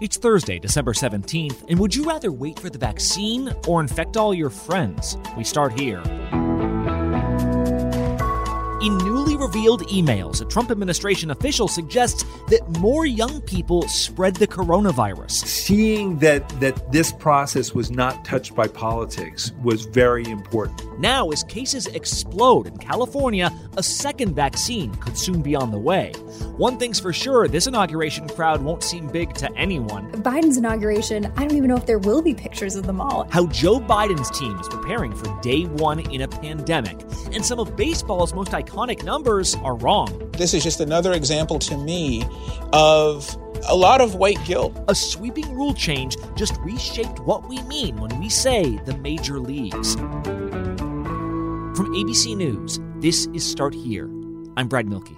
It's Thursday, December 17th, and would you rather wait for the vaccine or infect all your friends? We start here. In newly revealed emails, a Trump administration official suggests that more young people spread the coronavirus. Seeing that this process was not touched by politics was very important. Now, as cases explode in California, a second vaccine could soon be on the way. One thing's for sure, this inauguration crowd won't seem big to anyone. Biden's inauguration, I don't even know if there will be pictures of them all. How Joe Biden's team is preparing for day one in a pandemic, and some of baseball's most iconic numbers are wrong. This is just another example to me of a lot of white guilt. A sweeping rule change just reshaped what we mean when we say the major leagues. From ABC News, this is Start Here. I'm Brad Milkey.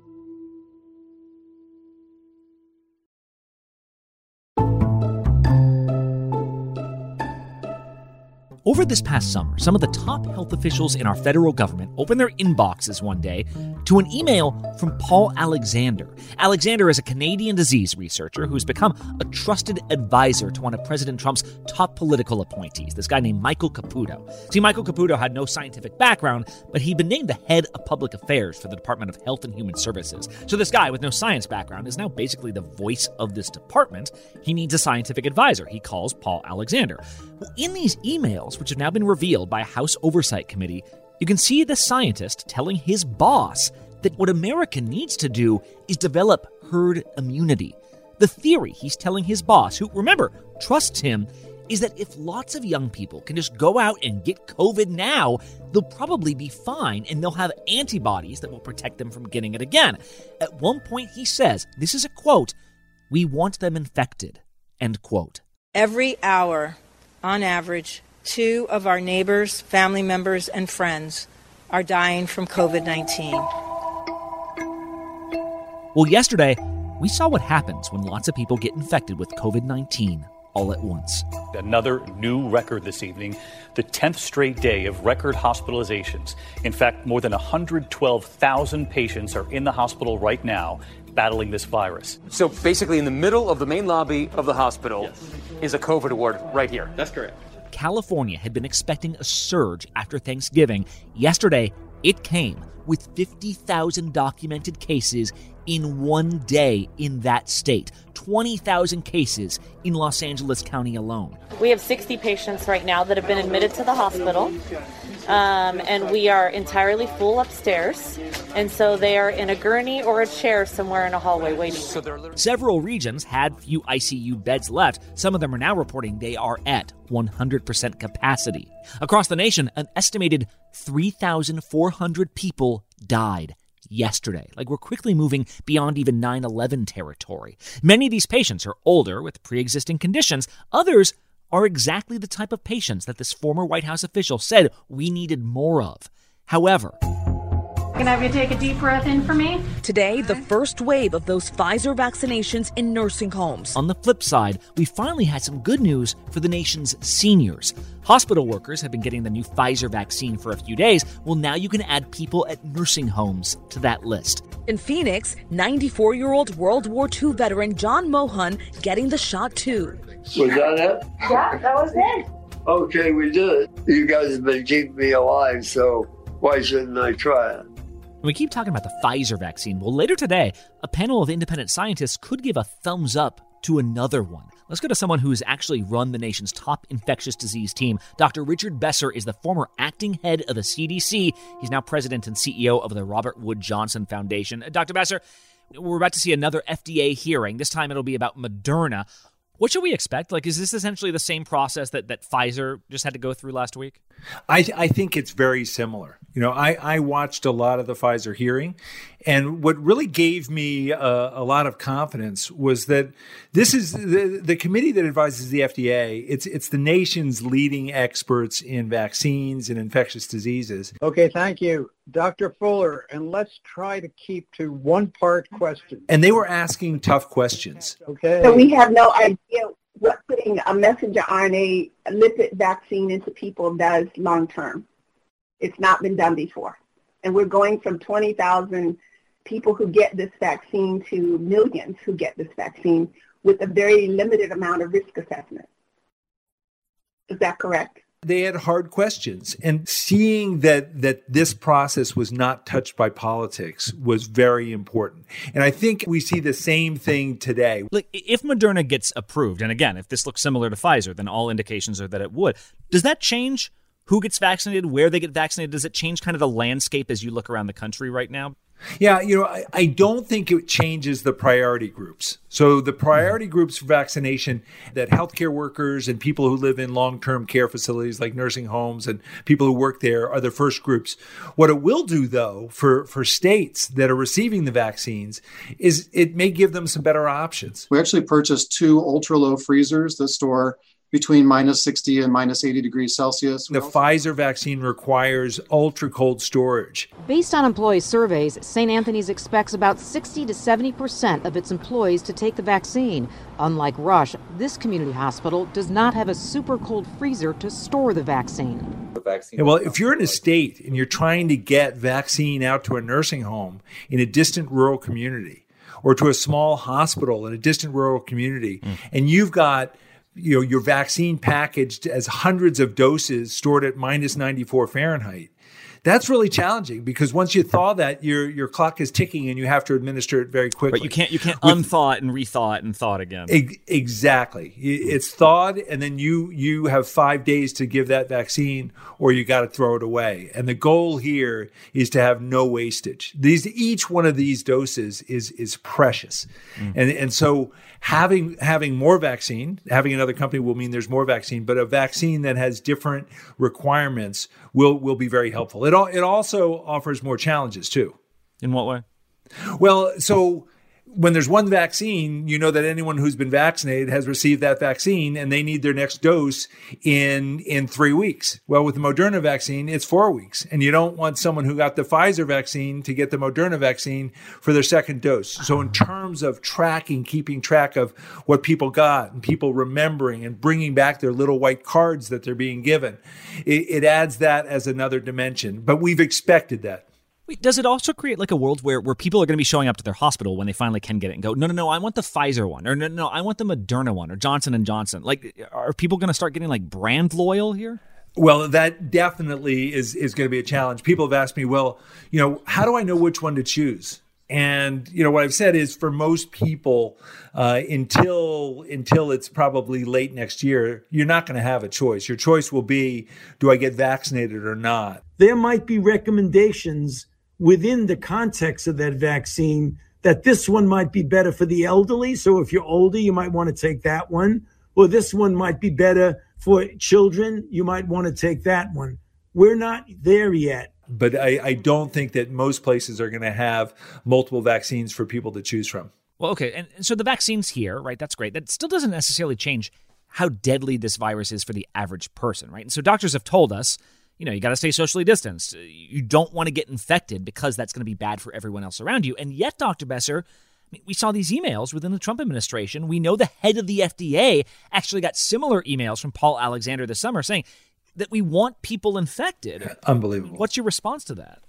Over this past summer, some of the top health officials in our federal government opened their inboxes one day to an email from Paul Alexander. Alexander is a Canadian disease researcher who's become a trusted advisor to one of President Trump's top political appointees, this guy named Michael Caputo. See, Michael Caputo had no scientific background, but he'd been named the head of public affairs for the Department of Health and Human Services. So this guy with no science background is now basically the voice of this department. He needs a scientific advisor. He calls Paul Alexander. Well, in these emails, which have now been revealed by a House Oversight Committee, you can see the scientist telling his boss that what America needs to do is develop herd immunity. The theory he's telling his boss, who, remember, trusts him, is that if lots of young people can just go out and get COVID now, they'll probably be fine and they'll have antibodies that will protect them from getting it again. At one point he says, this is a quote, "We want them infected," end quote. Every hour, on average, 2 of our neighbors, family members, and friends are dying from COVID-19. Well, yesterday, we saw what happens when lots of people get infected with COVID-19 all at once. Another new record this evening, the 10th straight day of record hospitalizations. In fact, more than 112,000 patients are in the hospital right now battling this virus. So basically in the middle of the main lobby of the hospital is a COVID ward right here. That's correct. California had been expecting a surge after Thanksgiving. Yesterday, it came with 50,000 documented cases in one day in that state. 20,000 cases in Los Angeles County alone. We have 60 patients right now that have been admitted to the hospital, and we are entirely full upstairs. And so they are in a gurney or a chair somewhere in a hallway waiting. Several regions had few ICU beds left. Some of them are now reporting they are at 100% capacity. Across the nation, an estimated 3,400 people died yesterday. Like, we're quickly moving beyond even 9/11 territory. Many of these patients are older with pre-existing conditions. Others are exactly the type of patients that this former White House official said we needed more of. However, can I have you take a deep breath in for me? Today, the first wave of those Pfizer vaccinations in nursing homes. On the flip side, we finally had some good news for the nation's seniors. Hospital workers have been getting the new Pfizer vaccine for a few days. Well, now you can add people at nursing homes to that list. In Phoenix, 94-year-old World War II veteran John Mohan getting the shot too. Was that it? Yeah, that was it. Okay, we did it. You guys have been keeping me alive, so why shouldn't I try it? We keep talking about the Pfizer vaccine. Well, later today, a panel of independent scientists could give a thumbs up to another one. Let's go to someone who's actually run the nation's top infectious disease team. Dr. Richard Besser is the former acting head of the CDC. He's now president and CEO of the Robert Wood Johnson Foundation. Dr. Besser, we're about to see another FDA hearing. This time it'll be about Moderna. What should we expect? Like, is this essentially the same process that Pfizer just had to go through last week? I think it's very similar. You know, I watched a lot of the Pfizer hearing, and what really gave me a lot of confidence was that this is the committee that advises the FDA. It's the nation's leading experts in vaccines and infectious diseases. Okay, thank you, Dr. Fuller. And let's try to keep to one-part question. And they were asking tough questions. Okay. So we have no idea what putting a messenger RNA lipid vaccine into people does long term. It's not been done before. And we're going from 20,000 people who get this vaccine to millions who get this vaccine with a very limited amount of risk assessment. Is that correct? They had hard questions, and seeing that this process was not touched by politics was very important. And I think we see the same thing today. Like, if Moderna gets approved, and again, if this looks similar to Pfizer, then all indications are that it would. Does that change who gets vaccinated, where they get vaccinated? Does it change kind of the landscape as you look around the country right now? Yeah, I don't think it changes the priority groups. So the priority groups for vaccination, that healthcare workers and people who live in long-term care facilities like nursing homes and people who work there are the first groups. What it will do, though, for states that are receiving the vaccines is it may give them some better options. We actually purchased 2 ultra-low freezers that store between minus 60 and minus 80 degrees Celsius. The Pfizer vaccine requires ultra-cold storage. Based on employee surveys, St. Anthony's expects about 60 to 70% of its employees to take the vaccine. Unlike Rush, this community hospital does not have a super cold freezer to store the vaccine. Yeah, well, if you're in a state and you're trying to get vaccine out to a nursing home in a distant rural community or to a small hospital in a distant rural community, and you've got your vaccine packaged as hundreds of doses stored at minus 94 Fahrenheit. That's really challenging because once you thaw that, your clock is ticking and you have to administer it very quickly. Right, you can't unthaw it and rethaw it and thaw it again. Exactly. It's thawed, and then you have 5 days to give that vaccine, or you got to throw it away. And the goal here is to have no wastage. Each one of these doses is precious, and so having more vaccine, having another company will mean there's more vaccine, but a vaccine that has different requirements will be very helpful. It also offers more challenges too. In what way? Well, so when there's one vaccine, you know that anyone who's been vaccinated has received that vaccine and they need their next dose in 3 weeks. Well, with the Moderna vaccine, it's 4 weeks. And you don't want someone who got the Pfizer vaccine to get the Moderna vaccine for their second dose. So in terms of keeping track of what people got and people remembering and bringing back their little white cards that they're being given, it adds that as another dimension. But we've expected that. Wait, does it also create like a world where people are going to be showing up to their hospital when they finally can get it and go, no, I want the Pfizer one, or no, I want the Moderna one, or Johnson & Johnson? Like, are people going to start getting like brand loyal here? Well, that definitely is going to be a challenge. People have asked me, well, how do I know which one to choose? And, what I've said is for most people, until it's probably late next year, you're not going to have a choice. Your choice will be, do I get vaccinated or not? There might be recommendations within the context of that vaccine that this one might be better for the elderly. So if you're older, you might want to take that one. Or this one might be better for children. You might want to take that one. We're not there yet. But I don't think that most places are going to have multiple vaccines for people to choose from. Well, okay. And so the vaccine's here, right? That's great. That still doesn't necessarily change how deadly this virus is for the average person, right? And so doctors have told us, you got to stay socially distanced. You don't want to get infected because that's going to be bad for everyone else around you. And yet, Dr. Besser, we saw these emails within the Trump administration. We know the head of the FDA actually got similar emails from Paul Alexander this summer saying that we want people infected. Unbelievable. What's your response to that?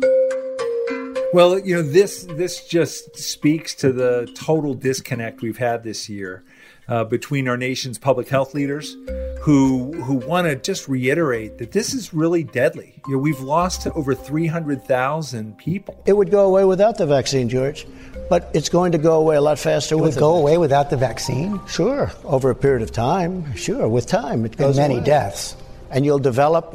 Well, this just speaks to the total disconnect we've had this year between our nation's public health leaders who want to just reiterate that this is really deadly. We've lost over 300,000 people. It would go away without the vaccine, George, but it's going to go away a lot faster with it. It would go away without the vaccine? Sure, over a period of time. Sure, with time it goes away. And many deaths. And you'll develop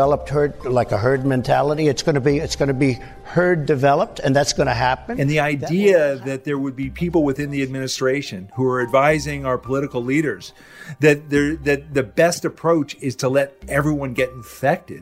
herd mentality. It's going to be herd developed, and that's going to happen. And the idea that there would be people within the administration who are advising our political leaders that the best approach is to let everyone get infected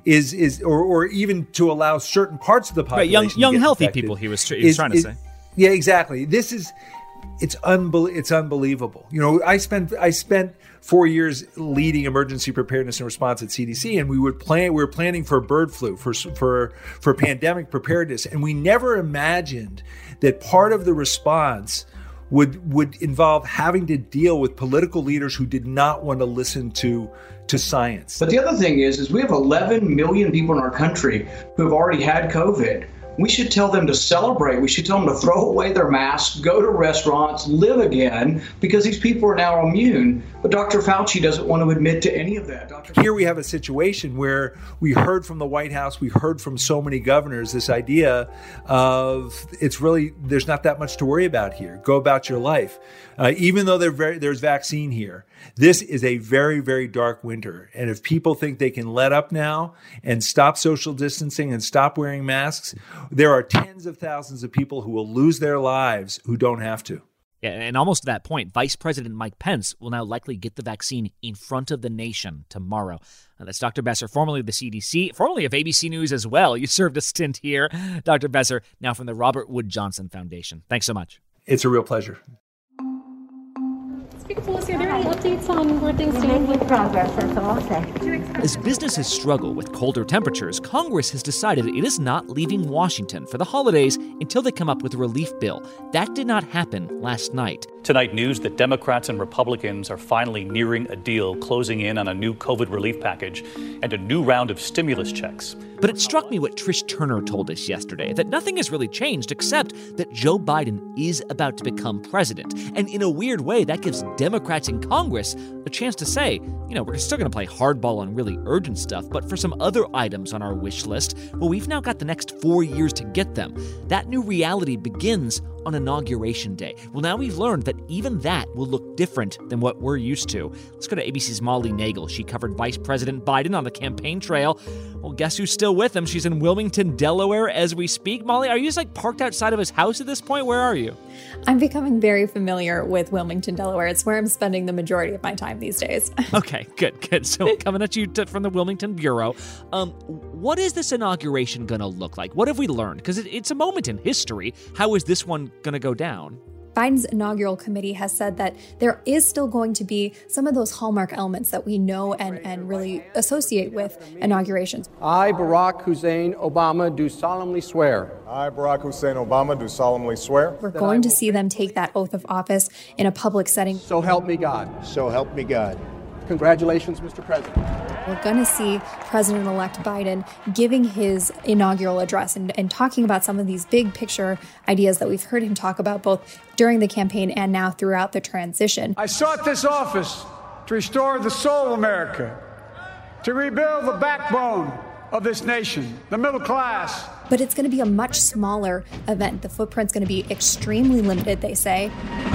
or even to allow certain parts of the population right, young healthy infected, people. He was trying to say. Yeah, exactly. It's unbelievable. I spent 4 years leading emergency preparedness and response at CDC, and we were planning for bird flu, for pandemic preparedness, and we never imagined that part of the response would involve having to deal with political leaders who did not want to listen to science. But the other thing is we have 11 million people in our country who have already had COVID. we should tell them to celebrate. We should tell them to throw away their masks, go to restaurants, live again, because these people are now immune. But Dr. Fauci doesn't want to admit to any of that. Here we have a situation where we heard from the White House, we heard from so many governors this idea of there's not that much to worry about here. Go about your life. Even though there's vaccine here, this is a very, very dark winter. And if people think they can let up now and stop social distancing and stop wearing masks, there are tens of thousands of people who will lose their lives who don't have to. Yeah, and almost to that point, Vice President Mike Pence will now likely get the vaccine in front of the nation tomorrow. That's Dr. Besser, formerly of the CDC, formerly of ABC News as well. You served a stint here. Dr. Besser, now from the Robert Wood Johnson Foundation. Thanks so much. It's a real pleasure. Speaker Pelosi, are there any updates on where things stand with progress? That's all I'll say. As businesses struggle with colder temperatures, Congress has decided it is not leaving Washington for the holidays until they come up with a relief bill. That did not happen last night. Tonight, news that Democrats and Republicans are finally nearing a deal, closing in on a new COVID relief package and a new round of stimulus checks. But it struck me what Trish Turner told us yesterday, that nothing has really changed except that Joe Biden is about to become president. And in a weird way, that gives Democrats in Congress a chance to say, we're still going to play hardball on really urgent stuff, but for some other items on our wish list, well, we've now got the next 4 years to get them. That new reality begins on Inauguration Day. Well, now we've learned that even that will look different than what we're used to. Let's go to ABC's Molly Nagel. She covered Vice President Biden on the campaign trail. Well, guess who's still with him? She's in Wilmington, Delaware as we speak. Molly, are you just parked outside of his house at this point? Where are you? I'm becoming very familiar with Wilmington, Delaware. It's where I'm spending the majority of my time these days. Okay, good. So coming at you from the Wilmington Bureau, what is this inauguration going to look like? What have we learned? Because it's a moment in history. How is this one going to go down? Biden's inaugural committee has said that there is still going to be some of those hallmark elements that we know and really associate with inaugurations. I, Barack Hussein Obama, do solemnly swear. I, Barack Hussein Obama, do solemnly swear. We're going to see them take that oath of office in a public setting. So help me God. So help me God. Congratulations, Mr. President. We're going to see President-elect Biden giving his inaugural address and talking about some of these big picture ideas that we've heard him talk about both during the campaign and now throughout the transition. I sought this office to restore the soul of America, to rebuild the backbone of this nation, the middle class. But it's going to be a much smaller event. The footprint's going to be extremely limited, they say.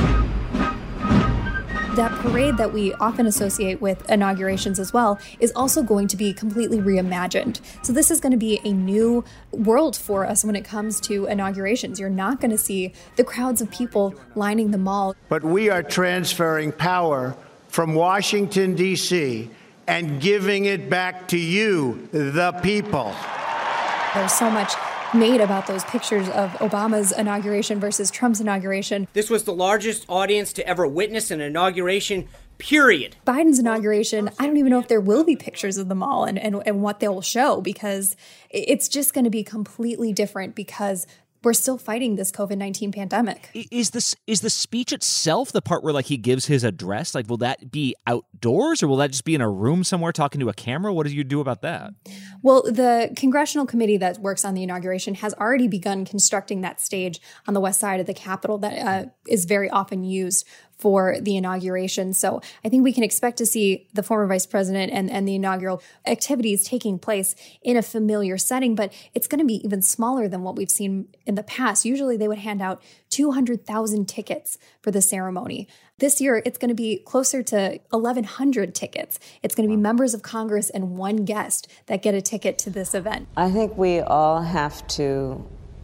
That parade that we often associate with inaugurations as well is also going to be completely reimagined. So this is going to be a new world for us when it comes to inaugurations. You're not going to see the crowds of people lining the mall. But we are transferring power from Washington, D.C., and giving it back to you, the people. There's so much made about those pictures of Obama's inauguration versus Trump's inauguration. This was the largest audience to ever witness an inauguration, period. Biden's inauguration, I don't even know if there will be pictures of them all and what they'll show, because it's just going to be completely different because we're still fighting this COVID-19 pandemic. Is the speech itself the part where he gives his address? Will that be outdoors or will that just be in a room somewhere talking to a camera? What do you do about that? Well, the congressional committee that works on the inauguration has already begun constructing that stage on the west side of the Capitol that is very often used for the inauguration. So I think we can expect to see the former vice president and the inaugural activities taking place in a familiar setting, but it's going to be even smaller than what we've seen in the past. Usually they would hand out 200,000 tickets for the ceremony. This year, it's going to be closer to 1,100 tickets. It's going to be members of Congress and one guest that get a ticket to this event. I think we all have to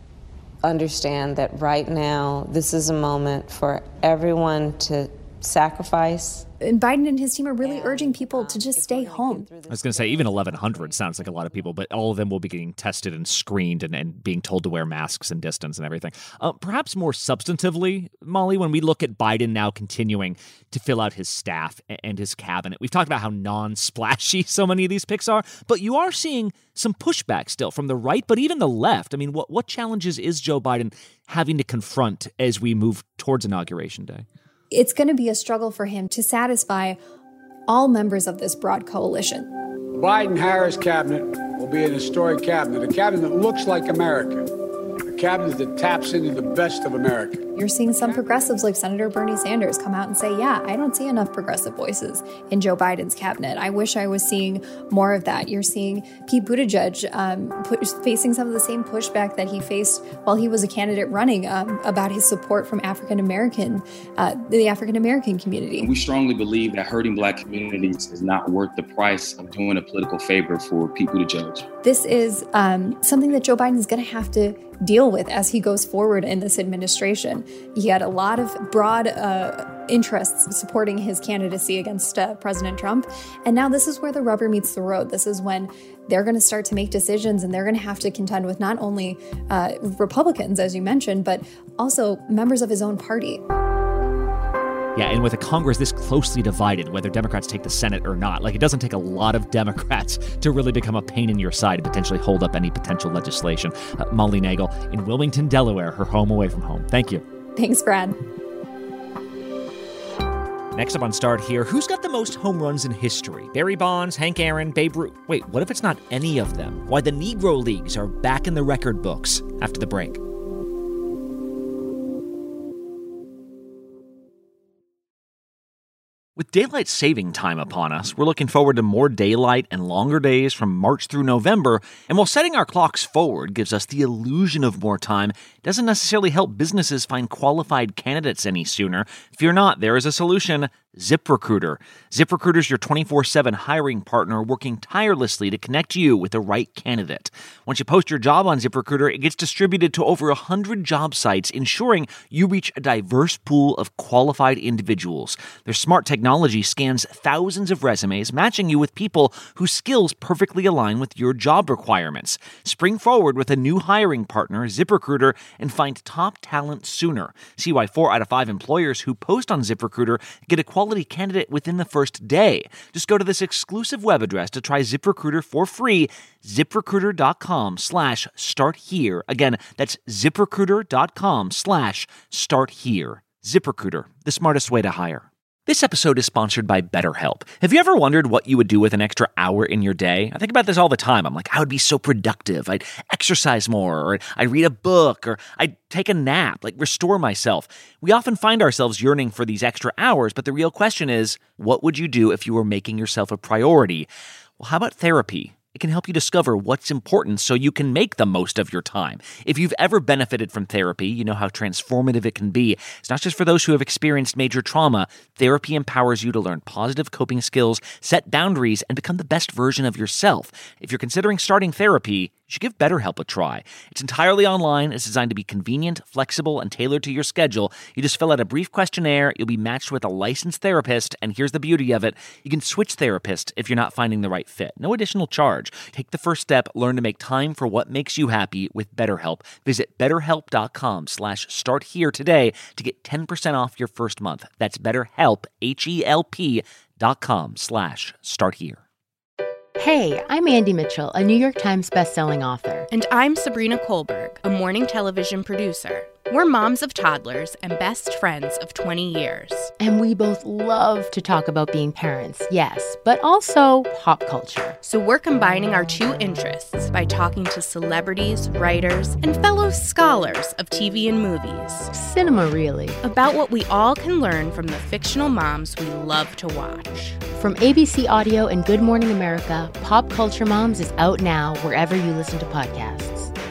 understand that right now, this is a moment for everyone to sacrifice. And Biden and his team are really urging people to just stay home. I was going to say, even 1,100 sounds like a lot of people, but all of them will be getting tested and screened and being told to wear masks and distance and everything. Perhaps more substantively, Molly, when we look at Biden now continuing to fill out his staff and his cabinet, we've talked about how non-splashy so many of these pics are, but you are seeing some pushback still from the right, but even the left. I mean, what challenges is Joe Biden having to confront as we move towards Inauguration Day? It's going to be a struggle for him to satisfy all members of this broad coalition. The Biden-Harris cabinet will be an historic cabinet, a cabinet that looks like America. cabinet that taps into the best of America. You're seeing some progressives like Senator Bernie Sanders come out and say, yeah, I don't see enough progressive voices in Joe Biden's cabinet. I wish I was seeing more of that. You're seeing Pete Buttigieg facing some of the same pushback that he faced while he was a candidate running about his support from the African American community. We strongly believe that hurting Black communities is not worth the price of doing a political favor for Pete Buttigieg. This is something that Joe Biden is going to have to deal with as he goes forward in this administration. He had a lot of broad interests supporting his candidacy against President Trump. And now this is where the rubber meets the road. This is when they're going to start to make decisions, and they're going to have to contend with not only Republicans, as you mentioned, but also members of his own party. Yeah, and with a Congress this closely divided, whether Democrats take the Senate or not, it doesn't take a lot of Democrats to really become a pain in your side and potentially hold up any potential legislation. Molly Nagel in Wilmington, Delaware, her home away from home. Thank you. Thanks, Brad. Next up on Start Here, who's got the most home runs in history? Barry Bonds, Hank Aaron, Babe Ruth. Wait, what if it's not any of them? Why the Negro Leagues are back in the record books after the break. With daylight saving time upon us, we're looking forward to more daylight and longer days from March through November, and while setting our clocks forward gives us the illusion of more time, it doesn't necessarily help businesses find qualified candidates any sooner. Fear not, there is a solution. ZipRecruiter. ZipRecruiter is your 24/7 hiring partner working tirelessly to connect you with the right candidate. Once you post your job on ZipRecruiter, it gets distributed to over 100 job sites, ensuring you reach a diverse pool of qualified individuals. Their smart technology scans thousands of resumes, matching you with people whose skills perfectly align with your job requirements. Spring forward with a new hiring partner, ZipRecruiter, and find top talent sooner. See why 4 out of 5 employers who post on ZipRecruiter get a quality candidate within the first day. Just go to this exclusive web address to try ZipRecruiter for free, ZipRecruiter.com/starthere. Again, that's ZipRecruiter.com/starthere. ZipRecruiter, the smartest way to hire. This episode is sponsored by BetterHelp. Have you ever wondered what you would do with an extra hour in your day? I think about this all the time. I'm like, I would be so productive. I'd exercise more, or I'd read a book, or I'd take a nap, restore myself. We often find ourselves yearning for these extra hours, but the real question is, what would you do if you were making yourself a priority? Well, how about therapy? It can help you discover what's important so you can make the most of your time. If you've ever benefited from therapy, you know how transformative it can be. It's not just for those who have experienced major trauma. Therapy empowers you to learn positive coping skills, set boundaries, and become the best version of yourself. If you're considering starting therapy, you should give BetterHelp a try. It's entirely online. It's designed to be convenient, flexible, and tailored to your schedule. You just fill out a brief questionnaire. You'll be matched with a licensed therapist. And here's the beauty of it. You can switch therapists if you're not finding the right fit. No additional charge. Take the first step. Learn to make time for what makes you happy with BetterHelp. Visit BetterHelp.com/starthere today to get 10% off your first month. That's BetterHelp, HELP.com/starthere. Hey, I'm Andy Mitchell, a New York Times bestselling author. And I'm Sabrina Kohlberg, a morning television producer. We're moms of toddlers and best friends of 20 years. And we both love to talk about being parents, yes, but also pop culture. So we're combining our two interests by talking to celebrities, writers, and fellow scholars of TV and movies. Cinema, really. About what we all can learn from the fictional moms we love to watch. From ABC Audio and Good Morning America, Pop Culture Moms is out now wherever you listen to podcasts.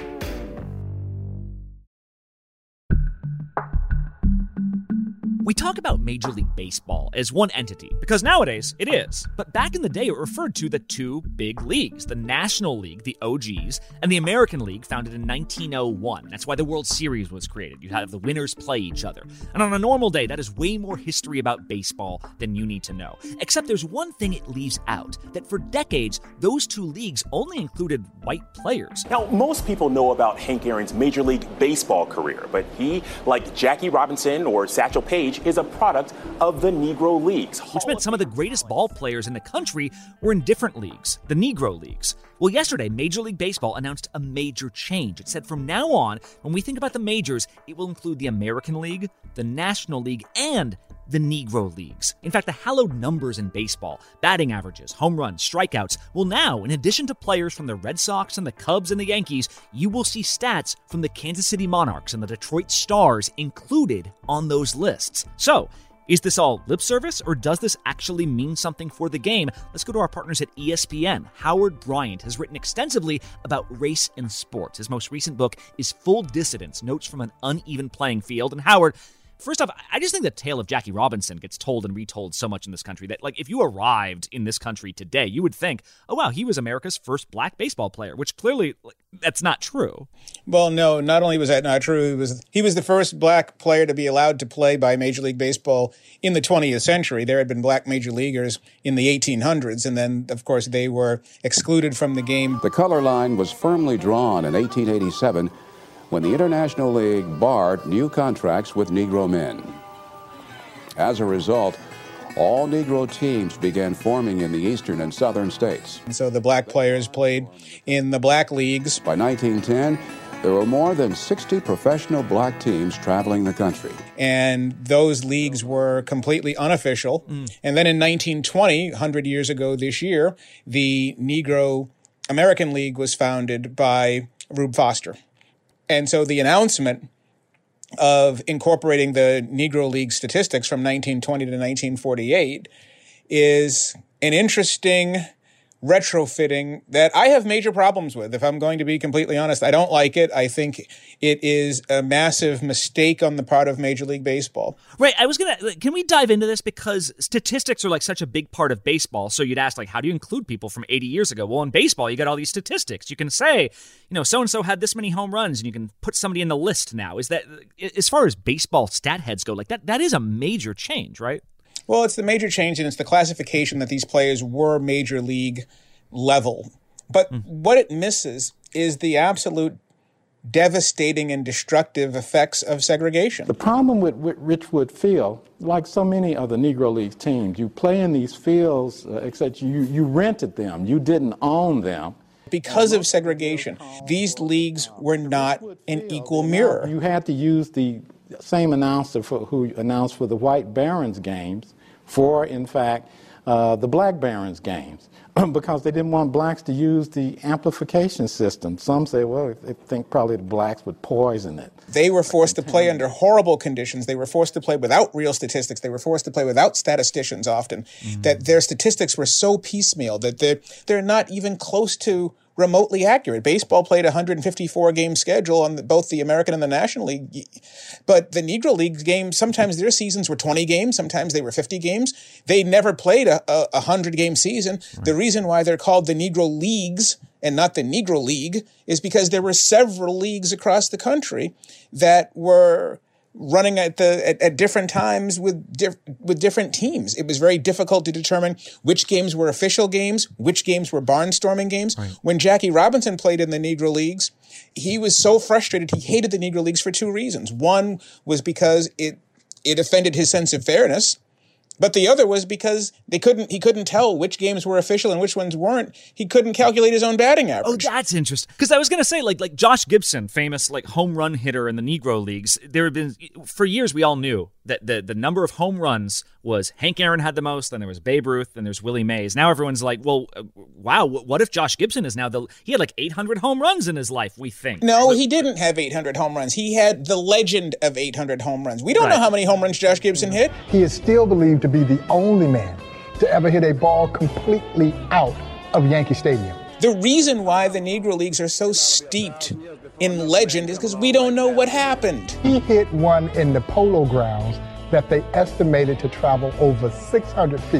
We talk about Major League Baseball as one entity, because nowadays it is. But back in the day, it referred to the two big leagues, the National League, the OGs, and the American League, founded in 1901. That's why the World Series was created. You'd have the winners play each other. And on a normal day, that is way more history about baseball than you need to know. Except there's one thing it leaves out, that for decades, those two leagues only included white players. Now, most people know about Hank Aaron's Major League Baseball career, but he, like Jackie Robinson or Satchel Paige, is a product of the Negro Leagues. Which meant some of the greatest ball players in the country were in different leagues, the Negro Leagues. Well, yesterday, Major League Baseball announced a major change. It said from now on, when we think about the majors, it will include the American League, the National League, and the Negro Leagues. In fact, the hallowed numbers in baseball, batting averages, home runs, strikeouts, will now, in addition to players from the Red Sox and the Cubs and the Yankees, you will see stats from the Kansas City Monarchs and the Detroit Stars included on those lists. So, is this all lip service, or does this actually mean something for the game? Let's go to our partners at ESPN. Howard Bryant has written extensively about race and sports. His most recent book is Full Dissidence, Notes from an Uneven Playing Field. And Howard, first off, I just think the tale of Jackie Robinson gets told and retold so much in this country that, like, if you arrived in this country today, you would think, oh, wow, he was America's first black baseball player, which clearly, that's not true. Well, no, not only was that not true, he was the first black player to be allowed to play by Major League Baseball in the 20th century. There had been black major leaguers in the 1800s, and then, of course, they were excluded from the game. The color line was firmly drawn in 1887 when the International League barred new contracts with Negro men. As a result, all Negro teams began forming in the eastern and southern states. And so the black players played in the black leagues. By 1910, there were more than 60 professional black teams traveling the country. And those leagues were completely unofficial. And then in 1920, 100 years ago this year, the Negro American League was founded by Rube Foster. And so the announcement of incorporating the Negro League statistics from 1920 to 1948 is an interesting retrofitting that I have major problems with. If I'm going to be completely honest, I don't like it. I think it is a massive mistake on the part of Major League Baseball. Right. Can we dive into this? Because statistics are like such a big part of baseball. So you'd ask, like, how do you include people from 80 years ago? Well, in baseball, you got all these statistics. You can say, so-and-so had this many home runs, and you can put somebody in the list now. Is that, as far as baseball stat heads go, like that is a major change, right? Well, it's the major change, and it's the classification that these players were major league level. But what it misses is the absolute devastating and destructive effects of segregation. The problem with Richwood Field, like so many of the Negro League teams, you play in these fields, except you rented them. You didn't own them. Because of segregation, these leagues were not an equal mirror. You had to use the same announcer who announced for the White Barons games for, in fact, the Black Barons games, because they didn't want blacks to use the amplification system. Some say, well, they think probably the blacks would poison it. They were forced to play under horrible conditions. They were forced to play without real statistics. They were forced to play without statisticians often, that their statistics were so piecemeal that they're not even close to remotely accurate. Baseball played a 154-game schedule on both the American and the National League. But the Negro League games, sometimes their seasons were 20 games, sometimes they were 50 games. They never played a 100-game season. Right. The reason why they're called the Negro Leagues and not the Negro League is because there were several leagues across the country that were running at different times with different teams. It was very difficult to determine which games were official games, which games were barnstorming games. Right. When Jackie Robinson played in the Negro Leagues, he was so frustrated. He hated the Negro Leagues for two reasons. One was because it offended his sense of fairness. But the other was because he couldn't tell which games were official and which ones weren't. He couldn't calculate his own batting average. Oh, that's interesting. Because I was going to say, like Josh Gibson, famous like home run hitter in the Negro Leagues. There have been, for years, we all knew that the number of home runs was Hank Aaron had the most, then there was Babe Ruth, then there's Willie Mays. Now everyone's like, well, wow, what if Josh Gibson is now he had like 800 home runs in his life, we think. No, he didn't have 800 home runs. He had the legend of 800 home runs. We don't know how many home runs Josh Gibson hit. He is still believed to be the only man to ever hit a ball completely out of Yankee Stadium. The reason why the Negro Leagues are so steeped in legend is because we don't know what happened. He hit one in the Polo Grounds that they estimated to travel over 600 feet.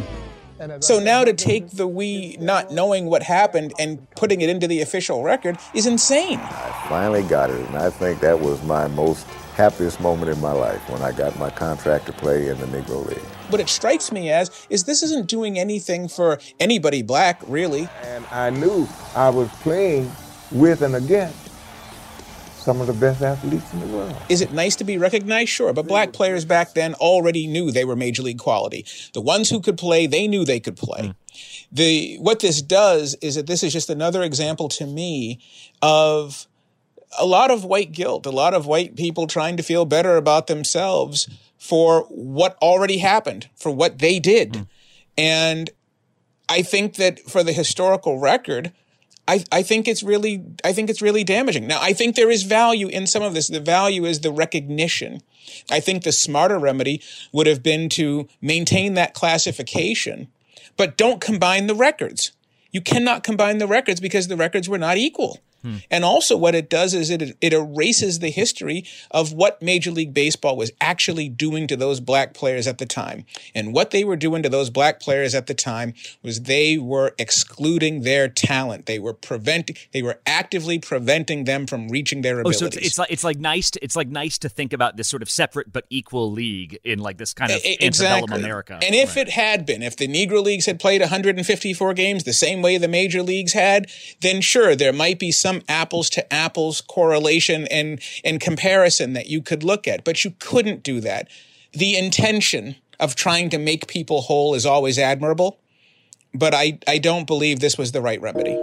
So now to take the we not knowing what happened and putting it into the official record is insane. I finally got it, and I think that was my most happiest moment in my life when I got my contract to play in the Negro League. What it strikes me as is this isn't doing anything for anybody black, really. And I knew I was playing with and against some of the best athletes in the world. Is it nice to be recognized? Sure, but black players back then already knew they were major league quality. The ones who could play, they knew they could play. What this does is that this is just another example to me of a lot of white guilt, a lot of white people trying to feel better about themselves for what already happened, for what they did. And I think that for the historical record, I think it's really damaging. Now, I think there is value in some of this. The value is the recognition. I think the smarter remedy would have been to maintain that classification, but don't combine the records. You cannot combine the records because the records were not equal. And also what it does is it erases the history of what Major League Baseball was actually doing to those black players at the time. And what they were doing to those black players at the time was they were excluding their talent. They were actively preventing them from reaching their abilities. So it's like nice to think about this sort of separate but equal league in like this kind of antebellum America. And if it had been, if the Negro Leagues had played 154 games the same way the major leagues had, then sure, there might be some apples to apples correlation and comparison that you could look at, but you couldn't do that. The intention of trying to make people whole is always admirable, but I don't believe this was the right remedy.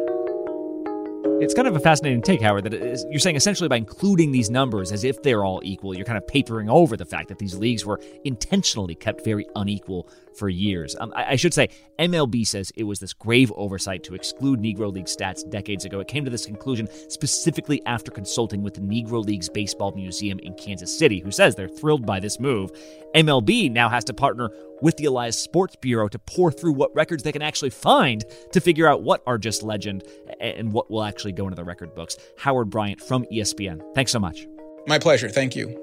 It's kind of a fascinating take, Howard, that you're saying essentially by including these numbers as if they're all equal, you're kind of papering over the fact that these leagues were intentionally kept very unequal for years. I should say, MLB says it was this grave oversight to exclude Negro League stats decades ago. It came to this conclusion specifically after consulting with the Negro Leagues Baseball Museum in Kansas City, who says they're thrilled by this move. MLB now has to partner with the Elias Sports Bureau to pour through what records they can actually find to figure out what are just legend and what will actually go into the record books. Howard Bryant from ESPN. Thanks so much. My pleasure. Thank you.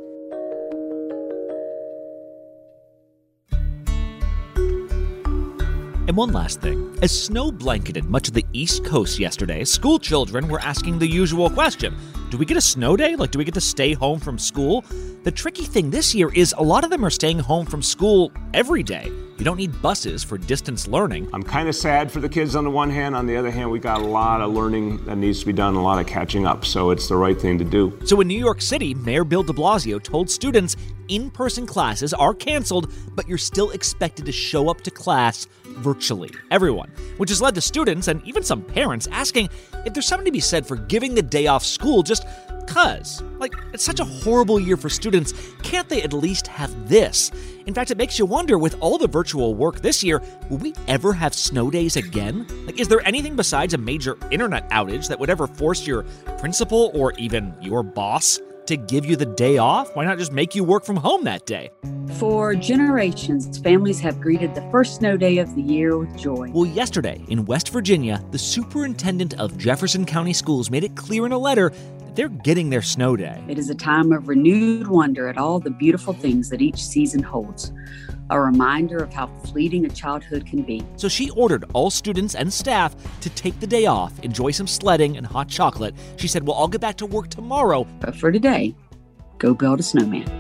And one last thing. As snow blanketed much of the East Coast yesterday, school children were asking the usual question. Do we get a snow day? Like, do we get to stay home from school? The tricky thing this year is a lot of them are staying home from school every day. You don't need buses for distance learning. I'm kind of sad for the kids on the one hand. On the other hand, we got a lot of learning that needs to be done, a lot of catching up, so it's the right thing to do. So in New York City, Mayor Bill de Blasio told students in-person classes are canceled, but you're still expected to show up to class virtually. Everyone. Which has led to students and even some parents asking if there's something to be said for giving the day off school just because. Like, it's such a horrible year for students. Can't they at least have this? In fact, it makes you wonder, with all the virtual work this year, will we ever have snow days again? Like, is there anything besides a major internet outage that would ever force your principal or even your boss to give you the day off? Why not just make you work from home that day? For generations, families have greeted the first snow day of the year with joy. Well, yesterday in West Virginia, the superintendent of Jefferson County Schools made it clear in a letter that they're getting their snow day. It is a time of renewed wonder at all the beautiful things that each season holds. A reminder of how fleeting a childhood can be. So she ordered all students and staff to take the day off, enjoy some sledding and hot chocolate. She said, well, I'll get back to work tomorrow. But for today, go build a snowman.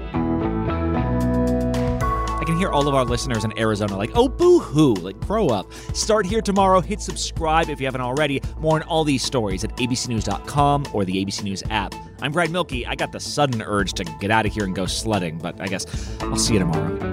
I can hear all of our listeners in Arizona like, oh, boo-hoo, like, grow up. Start here tomorrow. Hit subscribe if you haven't already. More on all these stories at abcnews.com or the ABC News app. I'm Brad Milkey. I got the sudden urge to get out of here and go sledding, but I guess I'll see you tomorrow.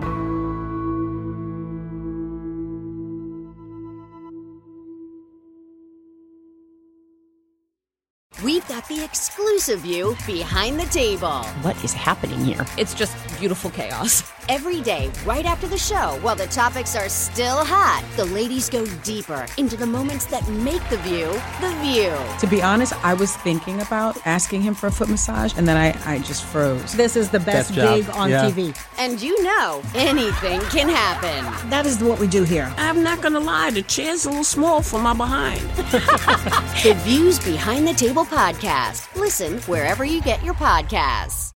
We've got the exclusive view behind the table. What is happening here? It's just beautiful chaos. Every day, right after the show, while the topics are still hot, the ladies go deeper into the moments that make The View, The View. To be honest, I was thinking about asking him for a foot massage, and then I just froze. This is the best gig on TV. And you know, anything can happen. That is what we do here. I'm not going to lie, the chair's a little small for my behind. The View's Behind the Table podcast. Listen wherever you get your podcasts.